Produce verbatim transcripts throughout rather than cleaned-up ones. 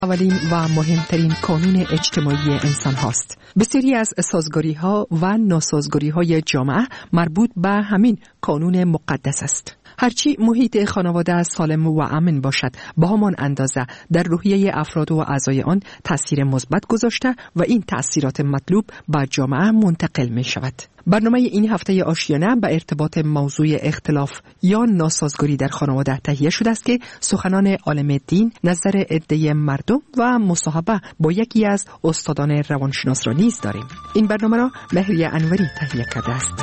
اولین و مهمترین قانون اجتماعی انسان هاست. بسیاری از سازگاری ها و ناسازگاری های جامعه مربوط به همین قانون مقدس است. هرچی محیط خانواده سالم و امن باشد، به همان اندازه در روحیه افراد و اعضای آن تأثیر مثبت گذاشته و این تأثیرات مطلوب به جامعه منتقل می شود. برنامه این هفته آشیانه به ارتباط موضوع اختلاف یا ناسازگاری در خانواده تهیه شده است که سخنان عالم دین، نظر عده مردم و مصاحبه با یکی از استادان روانشناس را نیز داریم. این برنامه را مهریه انوری تهیه کرده است.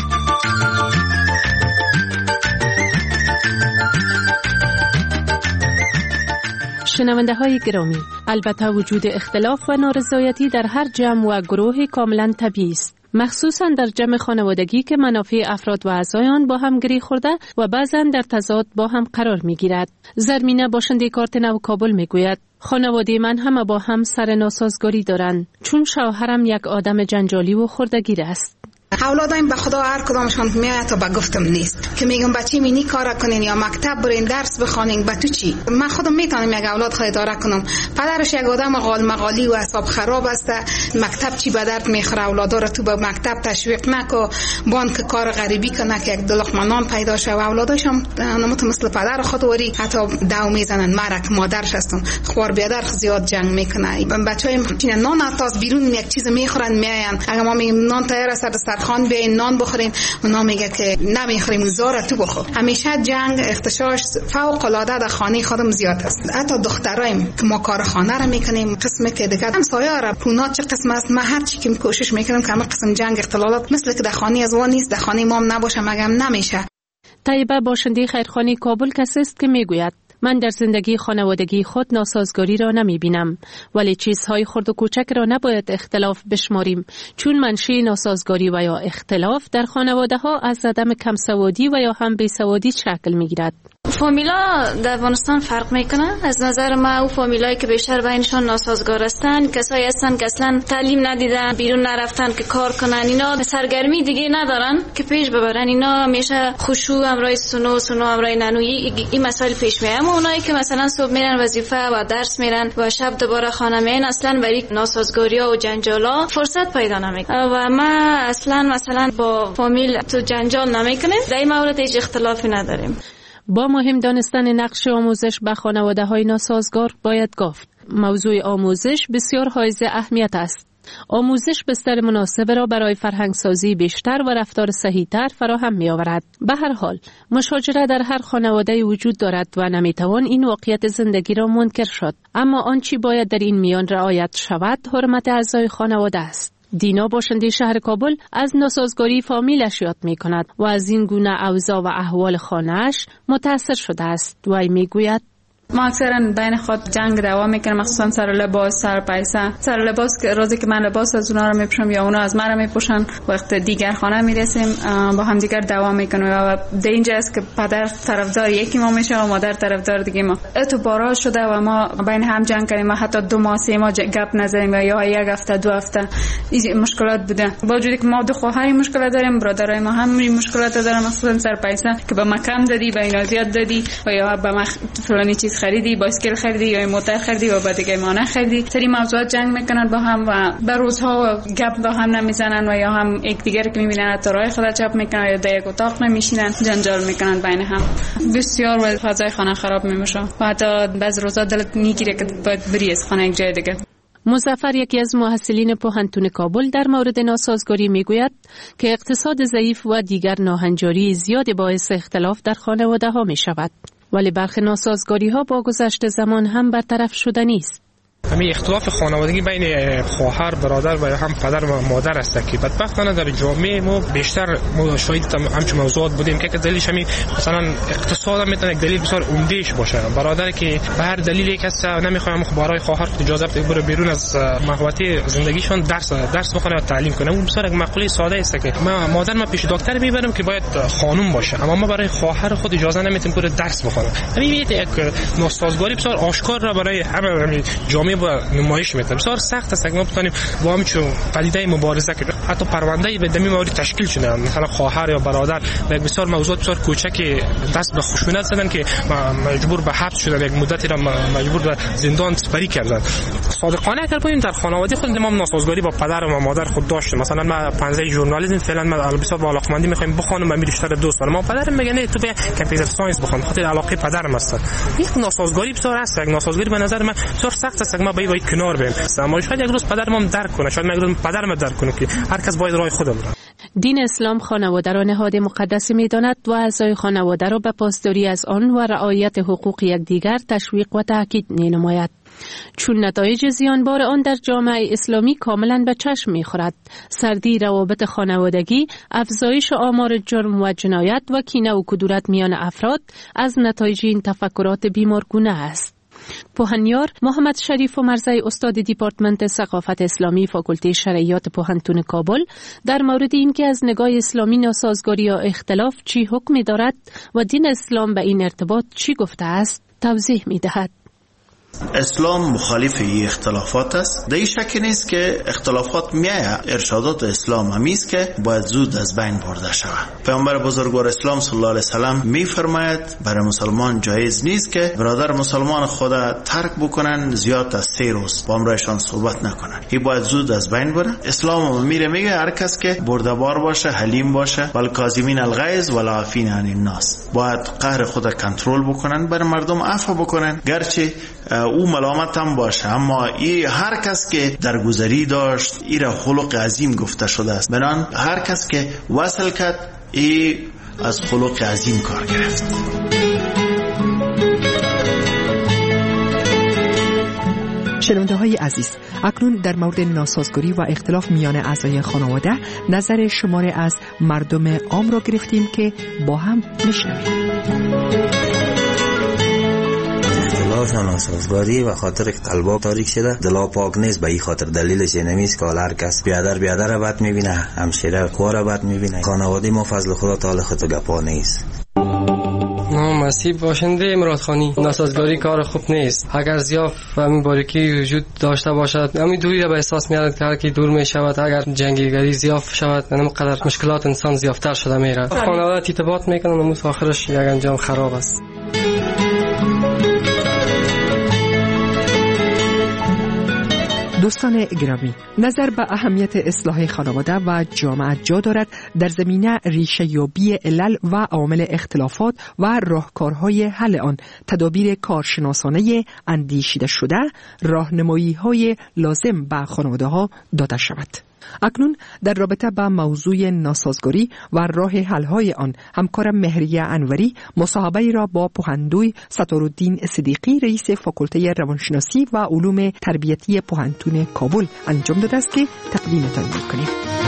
شنونده های گرامی، البته وجود اختلاف و نارضایتی در هر جمع و گروه کاملا طبیعی است، مخصوصا در جمع خانوادگی که منافع افراد و اعضای آن با هم گره خورده و بعضا در تضاد با هم قرار می گیرد. زرمینه باشنده کارت نو کابل می گوید خانواده من همه با هم سر ناسازگاری دارند، چون شوهرم یک آدم جنجالی و خردگیر است. اولادایم به خدا هر کدامشان میاد تا به گفتم نیست که میگم بچه مینی کارا کنین یا مکتب برین درس بخونین. به تو چی؟ من خودم میتونم یک اولاد خود اداره کنم. پدرش یک آدم غال مغالی و اعصاب خراب است. مکتب چی به درد میخوره؟ اولادا رو تو به مکتب تشویق نکو، بانک کار غریبی کنه که یک دلخ نان پیدا شه. و اولاداش هم نموت مثل پدر خود وری حتی داو میزنن. مرک مادرش هستن خوار بیادر زیاد جنگ میکنه. بچه‌ایم چین نان تاس بیرون یک چیز میخورن میاین. اگه ما میگیم نان تیار است خان بیاین نان بخورین، اونا میگه که نمیخوریم زارا تو بخور. همیشه جنگ اختشاش فوق العاده در خانه خودم زیاد است. حتی دخترایم که ما کار خانه را میکنیم، قسمه که دیگه همسایه را پونا چه قسم است، ما هر چی که کوشش میکنیم که همه قسم جنگ اختلالات مثل که در خانه از وان نیست، در خانه ما هم نباشه مگم نمیشه. طیبه باشنده خیرخانه کابل کسی است که میگوید من در زندگی خانوادگی خود ناسازگاری را نمی بینم، ولی چیزهای خرد و کوچک را نباید اختلاف بشماریم، چون منشأ ناسازگاری و یا اختلاف در خانواده ها از عدم کمسوادی و یا هم بیسوادی شکل می گیرد. فامیلا در افغانستان فرق میکنه. از نظر ما او فامیلایی که بیشتر بینشان ناسازگار هستن کسایی هستن که اصلا تعلیم ندیدن، بیرون نرفتن که کار کنن، اینا سرگرمی دیگه ندارن که پیش ببرن. اینا همیشه خشوع همراه سنو سنو همراه ننویی این مسائل پیش میاد. اما اونایی که مثلا صبح میرن وظیفه و درس میرن و شب دوباره خانه میان، اصلا برای ناسازگاری‌ها و جنجالا فرصت پیدا نمیکنه. و ما اصلا مثلا با فامیل تو جنجال نمیکنیم. در این مورد هیچ اختلافی نداریم. با مهم دانستن نقش آموزش به خانواده‌های ناسازگار باید گفت موضوع آموزش بسیار حائز اهمیت است. آموزش بستر مناسب را برای فرهنگسازی بیشتر و رفتار صحیح‌تر فراهم می‌آورد. به هر حال مشاجره در هر خانواده وجود دارد و نمی‌توان این واقعیت زندگی را منکر شد، اما آنچه باید در این میان رعایت شود حرمت اعضای خانواده است. دینا باشنده شهر کابل از ناسازگاری فامیلش یاد می کند و از این گونه اوضاع و احوال خانه‌اش متأثر شده است. وی می گوید ما اکثرا بین خود جنگ دوام میکنیم، مخصوصا سر لباس، سر پیسه. سر لباس که روزی که من لباس از اونا رو میپوشم یا اونا از من رو میپوشن، وقت دیگر خانه میرسیم با هم دیگر دوام میکنیم. و در اینجا است که پدر طرفدار یکی ما میشه و مادر طرفدار دیگه ما. تو بارا شده و ما بین هم جنگ کردیم و حتی دو ماه سه ماه گپ نزدیم یا یک هفته دو هفته این مشکلات بوده. با وجودی که ما دو خواهر مشکلات داریم، برادرای ما هم مشکلات دارن، مخصوصا سر پیسه که به ما کم دادی، به اینا زیاد دادی و یا به ما فلانی چیز خریدی، بایسکل خریدی یا موتور خریدی و بعد دیگه ما نخریدی. سری موضوعات جنگ میکنن با هم و به روزها گپ با هم نمیزنن و یا هم یک دیگر که میبینن تو راه خدا چپ میکنن یا در یک اتاق نمیشینن، جنجال میکنن بین هم. بسیار و فضای خانه خراب میشه و حتی بعض روزا دلت میگیره که باید بری از خانه یک جای دیگه. مظفر یکی از محصلین پوهنتون کابل در مورد ناسازگاری میگوید که اقتصاد ضعیف و دیگر ناهنجاری زیاد باعث اختلاف در خانواده ها می شود، ولی برخی ناسازگاری ها با گذشت زمان هم برطرف شده نیست. همین اختلاف خانوادگی بین خواهر، برادر و هم پدر و مادر است که بدبختانه در جامعه ما بیشتر شاهد همچین موضوعات بودیم که دلیلش همین مثلا اقتصاد هم میتونه یک دلیل بسیار عمدهش باشه. برادر که به هر دلیلی کس نمیخواد برای خواهر خود اجازه بده بره بیرون از محوطه زندگیشان درس درس بخونه و تعلیم کنه. اون بسیار یک مقوله ساده است که ما مادر ما پیش دکتر میبرم که باید خانم باشه، اما ما برای خواهر خود اجازه نمیتیم که درس بخونه. همین یک ناسازگاری بسیار آشکار را برای همه جامعه جامعه با نمایش میده. بسیار سخت است که ما بتونیم با همچون پدیده مبارزه کنیم. حتی پرونده به دمی مورد تشکیل شده، مثلا خواهر یا برادر یک بسیار موضوع بسیار کوچکی دست به خشونت زدن که مجبور به حبس شدن، یک مدتی را مجبور به زندان سپری کردن. صادقانه اگر ببینیم در خانواده خود ما ناسازگاری با پدر و مادر خود داشتیم. مثلا ما پنجه ژورنالیسم فعلا ما بسیار با علاقمندی میخوایم بخونم، من بیشتر دوست دارم. ما پدرم میگه نه تو به کامپیوتر ساینس بخون، خاطر علاقه پدرم است. یک ناسازگاری بسیار است، یک ناسازگاری به نظر من بسیار سخت است که ما باید کنار بیم. اما شاید یک روز پدرم درک کنه، شاید یک روز پدرم درک کنه که هر کس باید راه خود بره. دین اسلام خانواده را نهاد مقدس می‌داند و اعضای خانواده را به پاسداری از آن و رعایت حقوق یکدیگر تشویق و تاکید می‌نماید. چون نتایج زیانبار آن در جامعه اسلامی کاملا به چشم می‌خورد. سردی روابط خانوادگی، افزایش آمار جرم و جنایت و کینه و کدورت میان افراد از نتایج این تفکرات بیمارگونه است. پوهنیار محمد شریف و مرزی استاد دیپارتمنت ثقافت اسلامی فاکولته شرعیات پوهنتون کابل در مورد اینکه از نگاه اسلامی ناسازگاری یا اختلاف چی حکمی دارد و دین اسلام به این ارتباط چی گفته است توضیح می‌دهد. اسلام مخالف این اختلافات است. در این شک نیست که اختلافات میایه. ارشادات اسلام همیست که باید زود از بین برده شود. پیامبر بزرگوار اسلام صلی الله علیه وسلم میفرماید برای مسلمان جایز نیست که برادر مسلمان خود ترک بکنن زیاد از سه روز با امرایشان صحبت نکنن. این باید زود از بین بره. اسلام میره میگه هر کس که بردبار باشه، حلیم باشه، والکاظمین الغیظ والعافین عن الناس، باید قهر خود کنترل بکنن، بر مردم عفو بکنن، گرچه او ملامت هم باشه، اما ای هر کس که درگذری داشت ای را خلق عظیم گفته شده است. بنان هر کس که وصل کرد ای از خلق عظیم کار گرفت. شنونده های عزیز، اکنون در مورد ناسازگاری و اختلاف میان اعضای خانواده نظر شماره از مردم عام را گرفتیم که با هم میشنویم. اختلاف و ناسازگاری و خاطر قلبا تاریک شده، دلا پاک نیست. به این خاطر دلیلش نمیست که هر کس بیادر بیادر را بد میبینه، همشیره کوار را بد میبینه. خانواده ما فضل خدا تعالی خود گپا نیست. نام مسیب باشنده امراد خانی. ناسازگاری کار خوب نیست. اگر زیاف و همین باریکی وجود داشته باشد، همین دوری را به احساس میارد که هر کی دور می شود، اگر جنگیگری زیاف شود، همینقدر مشکلات انسان زیافتر شده میره. خانواده ارتباط میکنن و آخرش یک انجام خراب است. دوستان گرامی، نظر به اهمیت اصلاح خانواده و جامعه جا دارد در زمینه ریشه یابی علل و عوامل اختلافات و راهکارهای حل آن، تدابیر کارشناسانه اندیشیده شده، راهنمایی‌های لازم به خانواده‌ها داده شود. اکنون در رابطه با موضوع ناسازگاری و راه حل‌های آن همکارم مهریه انوری مصاحبه را با پوهندوی ستارالدین صدیقی رئیس فاکولته روانشناسی و علوم تربیتی پوهنتون کابل انجام داده است که تقدیمتان می‌کنیم.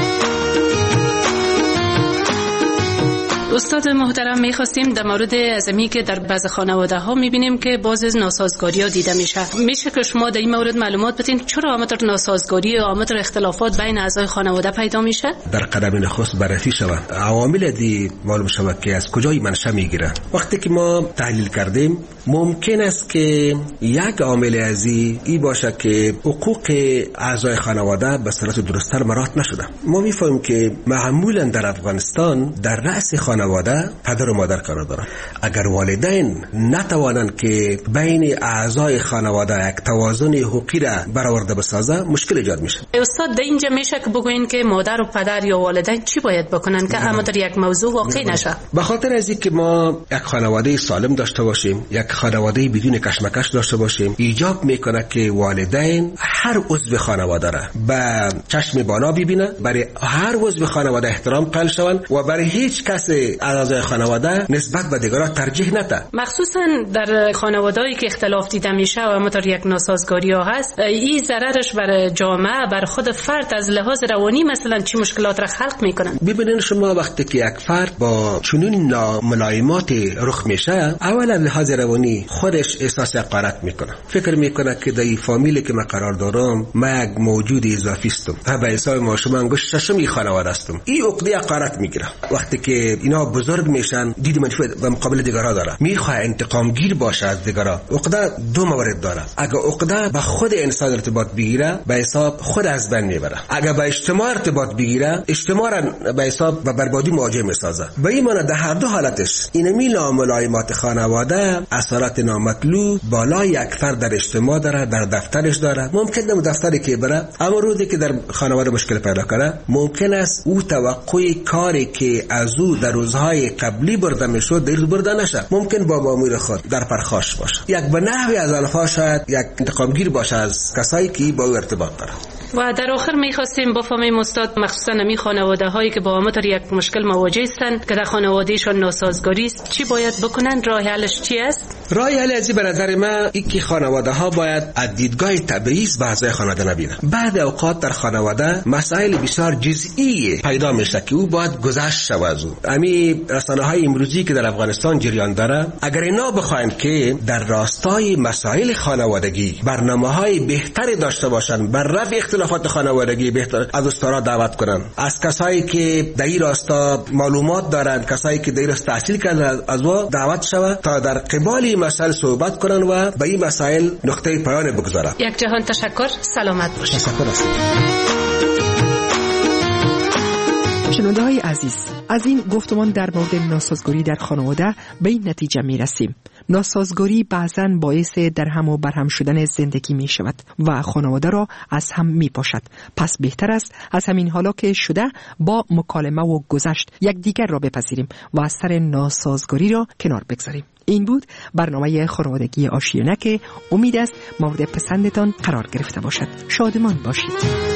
استاد محترم، میخواستیم در مورد ازمی که در بعض خانواده ها میبینیم که باز ناسازگاری ها دیده میشه. میشه که شما در این مورد معلومات بدین چرا آمدر ناسازگاری و آمدر اختلافات بین اعضای خانواده پیدا میشه؟ در قدم نخست بررسی شود عوامل دی معلوم شود که از کجای منشأ میگیره. وقتی که ما تحلیل کردیم ممکن است که یک عامل ازی ای باشه که حقوق اعضای خانواده به صورت درست‌تر مراعات نشده. ما میفهمیم که معمولا در افغانستان در رأس خانواده پدر و مادر قرار دارند. اگر والدین نتوانند که بین اعضای خانواده یک توازن حقوقی را برآورده بسازه، مشکل ایجاد میشه. استاد در اینجا میشه که بگوین که مادر و پدر یا والدین چی باید بکنن که اما در یک موضوع واقعی نشه؟ به خاطر از اینکه ما یک خانواده سالم داشته باشیم، یک خانواده بدون کشمکش داشته باشیم، ایجاب میکنه که والدین هر عضو خانواده را به چشم بالا ببینه، برای هر عضو خانواده احترام قائل شوند و برای هیچ کس اعضای خانواده نسبت به دیگران ترجیح نده. مخصوصا در خانواده‌ای که اختلاف دیده میشه و مطور یک ناسازگاری ها هست، این ضررش بر جامعه، بر خود فرد از لحاظ روانی مثلا چی مشکلات را خلق میکنن؟ ببینید شما وقتی که یک فرد با چنین ناملایمات رخ میشه، اولا لحاظ روانی خودش احساس حقارت میکنه، فکر میکنه که در فامیلی که من قرار دارم چهارم من یک موجود اضافی هستم و به حساب ما شما انگشت ششمی خانواده هستم. این عقده حقارت میگیره وقتی که اینا بزرگ میشن دید منفی و مقابل دیگرها داره، میخواه انتقام گیر باشه از دیگرها. عقده دو مورد داره. اگه عقده به خود انسان ارتباط بگیره به حساب خود از بین میبره، اگه به اجتماع ارتباط بگیره اجتماع را به حساب و بربادی مواجه میسازه. به این معنی در هر دو حالتش اینمی ناملایمات خانواده اثرات نامطلوب بالای یک فرد در اجتماع داره، در دفترش داره. ممکن در دفتری که بره اما روزی که در خانواده مشکل پیدا کنه ممکن است او توقع کاری که از او در روزهای قبلی برده میشد در برده نشه، ممکن با مامور خود در پرخاش باشه. یک به نحوی از آنها شاید یک انتقامگیر باشه از کسایی که با او ارتباط داره. و در آخر می‌خواستیم بفهمیم استاد مخصوصا می خانواده هایی که با همتر یک مشکل مواجه هستند که در خانوادهشان ناسازگاری است چی باید بکنن؟ راه حلش چی است؟ راه حل ازی به نظر من این که خانواده ها باید از دیدگاه تبعیض به اعضای خانواده نبینن. بعد اوقات در خانواده مسائل بسیار جزئی پیدا میشه که او باید گذشت شود از او. امی رسانه های امروزی که در افغانستان جریان داره اگر اینا بخواین که در راستای مسائل خانوادگی برنامه‌های بهتری داشته باشن بر رفع اختلافات خانوادگی بهتر از استارا دعوت کنن، از کسایی که در این راستا معلومات دارن، کسایی که در این راستا تحصیل کردن از او دعوت شود تا در قبال مسائل صحبت کنن و به این مسائل نقطه پایان بگذارن. یک جهان تشکر، سلامت باشید. تشکر است. شنونده های عزیز، از این گفتمان در مورد ناسازگاری در خانواده به این نتیجه می رسیم. ناسازگاری بعضاً باعث در هم و برهم شدن زندگی می شود و خانواده را از هم می پاشد. پس بهتر است از همین حالا که شده با مکالمه و گذشت یک دیگر را بپذیریم و از سر ناسازگاری را کنار بگذاریم. این بود برنامه خانوادگی آشیانه که امید است مورد پسندتان قرار گرفته باشد. شادمان باشید.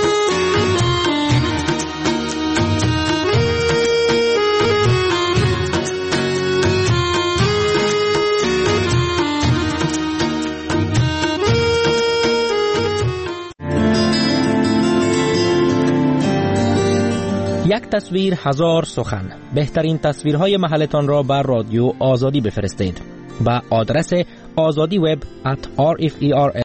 یک تصویر هزار سخن. بهترین تصویرهای محلتان را بر رادیو آزادی بفرستید. با آدرس آزادی وب ات آر اف ای آر